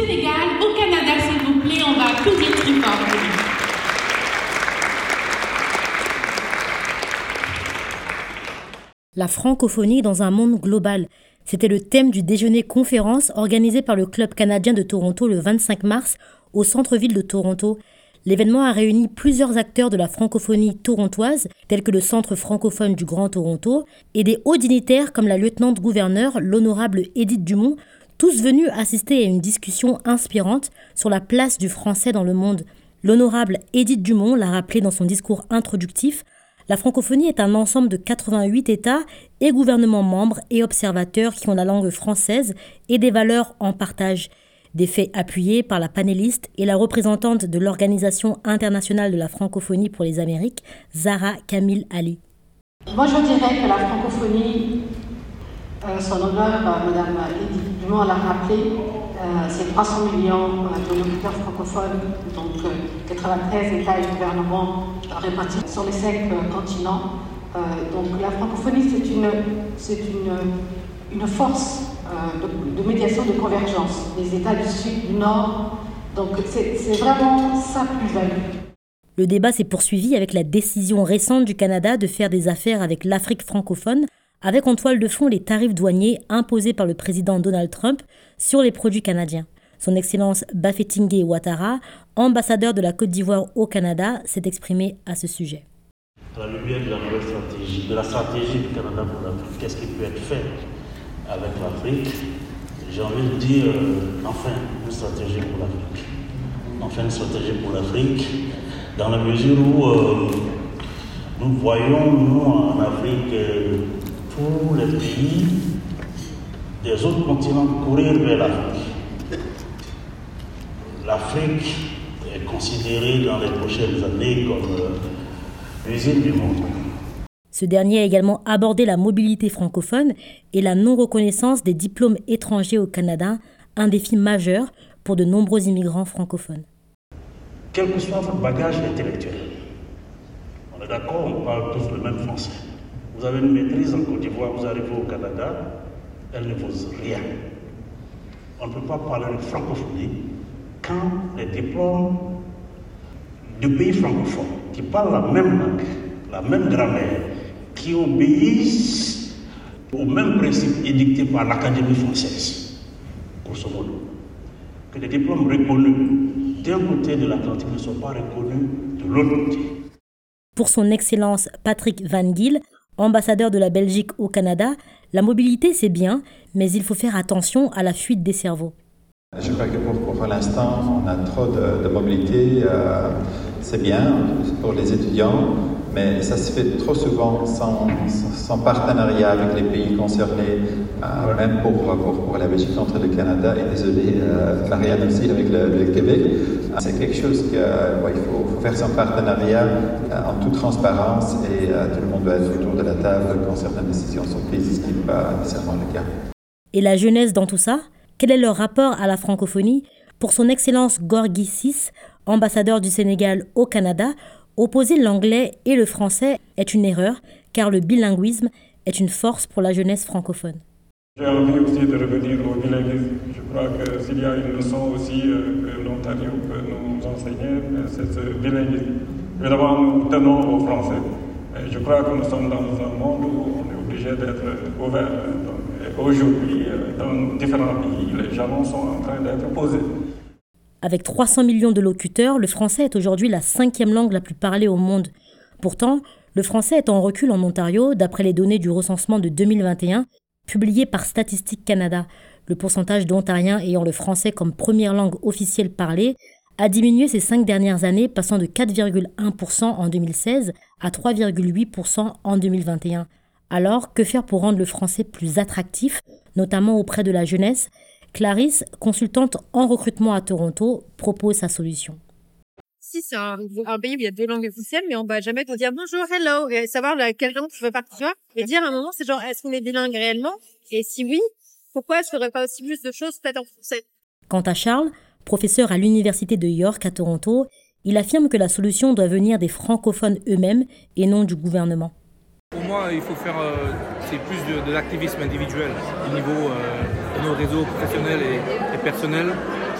Sénégal, au Canada, s'il vous plaît, on va applaudir très fort pour lui. La francophonie dans un monde global. C'était le thème du déjeuner-conférence organisé par le Club canadien de Toronto le 25 mars au centre-ville de Toronto. L'événement a réuni plusieurs acteurs de la francophonie torontoise, tels que le Centre francophone du Grand Toronto, et des hauts dignitaires comme la lieutenant-gouverneur, l'honorable Édith Dumont, tous venus assister à une discussion inspirante sur la place du français dans le monde. L'honorable Édith Dumont l'a rappelé dans son discours introductif. La francophonie est un ensemble de 88 États et gouvernements membres et observateurs qui ont la langue française et des valeurs en partage. Des faits appuyés par la panéliste et la représentante de l'Organisation internationale de la francophonie pour les Amériques, Zahra Kamil Ali. Moi, je dirais que la francophonie, son honneur, Madame Édith Dumont l'a rappelé, c'est 300 millions de locuteurs francophones, donc 93 États et gouvernements répartis sur les 5 continents. Donc la francophonie, c'est une force de médiation, de convergence des États du Sud, du Nord. Donc c'est vraiment sa plus-value. Le débat s'est poursuivi avec la décision récente du Canada de faire des affaires avec l'Afrique francophone, avec en toile de fond les tarifs douaniers imposés par le président Donald Trump sur les produits canadiens. Son Excellence Bafétingé Ouattara, ambassadeur de la Côte d'Ivoire au Canada, s'est exprimé à ce sujet. À la lumière de la nouvelle stratégie, de la stratégie du Canada pour l'Afrique, qu'est-ce qui peut être fait avec l'Afrique? J'ai envie de dire, enfin une stratégie pour l'Afrique. Enfin une stratégie pour l'Afrique, dans la mesure où nous voyons, nous, en Afrique, tous les pays des autres continents courir vers l'Afrique. L'Afrique est considérée dans les prochaines années comme l'usine du monde. Ce dernier a également abordé la mobilité francophone et la non-reconnaissance des diplômes étrangers au Canada, un défi majeur pour de nombreux immigrants francophones. Quel que soit votre bagage intellectuel, on est d'accord, on parle tous le même français. Vous avez une maîtrise en Côte d'Ivoire, vous arrivez au Canada, elle ne vaut rien. On ne peut pas parler de francophonie quand les diplômes de pays francophones qui parlent la même langue, la même grammaire, qui obéissent aux mêmes principes édictés par l'Académie française, grosso modo, que les diplômes reconnus d'un côté de l'Atlantique ne sont pas reconnus de l'autre côté. Pour son Excellence Patrick Van Giel, ambassadeur de la Belgique au Canada, la mobilité c'est bien, mais il faut faire attention à la fuite des cerveaux. Je crois que pour l'instant, on a trop de mobilité, c'est bien pour les étudiants, mais ça se fait trop souvent sans partenariat avec les pays concernés, même pour la Belgique entre le Canada et désolé, Marianne aussi avec le Québec. C'est quelque chose qu'il faut faire sans partenariat en toute transparence et tout le monde doit être autour de la table quand certaines décisions sont prises, ce qui n'est pas nécessairement le cas. Et la jeunesse dans tout ça? Quel est leur rapport à la francophonie? Pour son Excellence Gorgui Ciss, ambassadeur du Sénégal au Canada, opposer l'anglais et le français est une erreur, car le bilinguisme est une force pour la jeunesse francophone. J'ai envie aussi de revenir au bilinguisme. Je crois que s'il y a une leçon aussi que l'Ontario peut nous enseigner, c'est ce bilinguisme. Évidemment, nous tenons au français. Et je crois que nous sommes dans un monde où on est obligé d'être ouvert. Aujourd'hui, dans différents pays, les jalons sont en train d'être posés. Avec 300 millions de locuteurs, le français est aujourd'hui la 5e langue la plus parlée au monde. Pourtant, le français est en recul en Ontario, d'après les données du recensement de 2021, publié par Statistique Canada. Le pourcentage d'Ontariens ayant le français comme première langue officielle parlée a diminué ces 5 dernières années, passant de 4,1% en 2016 à 3,8% en 2021. Alors, que faire pour rendre le français plus attractif, notamment auprès de la jeunesse? Clarisse, consultante en recrutement à Toronto, propose sa solution. Si c'est un pays où il y a 2 langues officielles, mais on va jamais te dire bonjour, hello, et savoir quelle langue tu veux partir, et dire à un moment, c'est genre, est-ce qu'on est bilingue réellement? Et si oui, pourquoi je ferais pas aussi plus de choses peut-être en français? Quant à Charles, professeur à l'Université de York à Toronto, il affirme que la solution doit venir des francophones eux-mêmes et non du gouvernement. Pour moi, il faut faire c'est plus de l'activisme individuel au niveau de nos réseaux professionnels et personnels.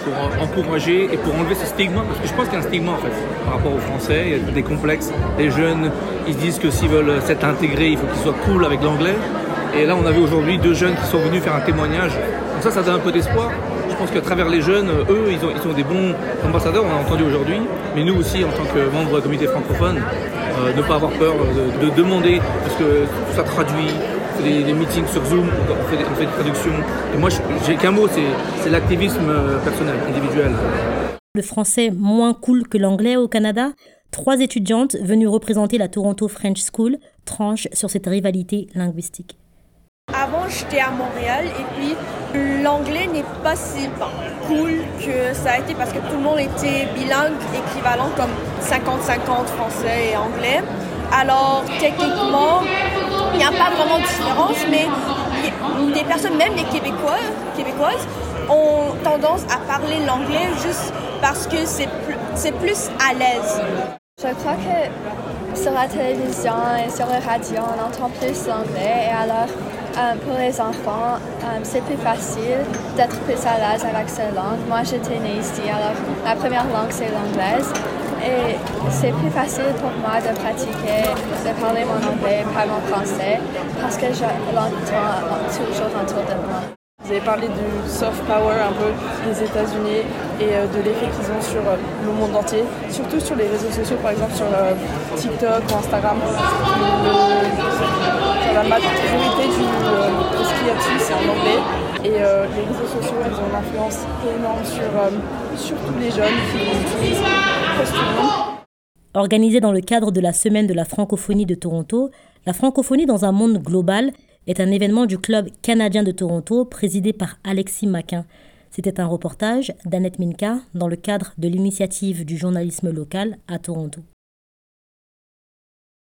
pour encourager et pour enlever ce stigma, parce que je pense qu'il y a un stigma en fait par rapport aux Français, il y a des complexes. Les jeunes, ils se disent que s'ils veulent s'être intégrés, il faut qu'ils soient cool avec l'anglais. Et là, on avait aujourd'hui 2 jeunes qui sont venus faire un témoignage. Donc ça donne un peu d'espoir. Je pense qu'à travers les jeunes, eux, ils sont des bons ambassadeurs, on a entendu aujourd'hui. Mais nous aussi, en tant que membres de la communauté francophone, ne pas avoir peur de demander, parce que tout ça traduit. On fait des meetings sur Zoom, on fait des traductions. Et moi, j'ai qu'un mot, c'est l'activisme personnel, individuel. Le français moins cool que l'anglais au Canada? 3 étudiantes venues représenter la Toronto French School tranchent sur cette rivalité linguistique. Avant, j'étais à Montréal et puis l'anglais n'est pas si cool que ça a été parce que tout le monde était bilingue, équivalent comme 50-50 français et anglais. Alors, techniquement, il n'y a pas vraiment de différence, mais des personnes, même les Québécoises, ont tendance à parler l'anglais juste parce que c'est plus à l'aise. Je crois que sur la télévision et sur la radio, on entend plus l'anglais et alors pour les enfants, c'est plus facile d'être plus à l'aise avec cette langue. Moi, j'étais née ici, alors la première langue, c'est l'anglaise. Et c'est plus facile pour moi de pratiquer, de parler mon anglais par mon français, parce que je l'entends toujours autour de moi. Vous avez parlé du soft power un peu des États-Unis et de l'effet qu'ils ont sur le monde entier, surtout sur les réseaux sociaux, par exemple sur TikTok ou Instagram. La majorité de ce qu'il y a dessus, c'est en anglais. Et les réseaux sociaux, ils ont une influence énorme sur tous les jeunes qui utilisent presque tout le monde. Organisée dans le cadre de la Semaine de la francophonie de Toronto, la francophonie dans un monde global est un événement du Club canadien de Toronto présidé par Alexis Maquin. C'était un reportage d'Annette Minka dans le cadre de l'initiative du journalisme local à Toronto.